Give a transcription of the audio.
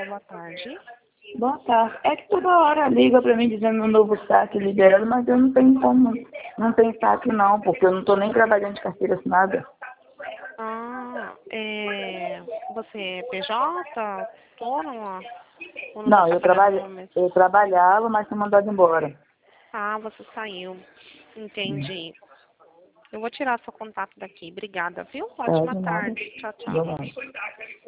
boa tarde. Boa tarde. É que toda hora liga pra mim dizendo um novo saque liberado, mas eu não tenho como, não tenho saque não, porque eu não tô nem trabalhando de carteira assinada. Você é PJ, autônoma? Ou não Não, está trabalhando mesmo? eu trabalhava, mas fui mandado embora. Ah, você saiu. Entendi. Eu vou tirar seu contato daqui. Obrigada, viu? É, Ótima de nada. tarde. Tchau, tchau. Boa noite.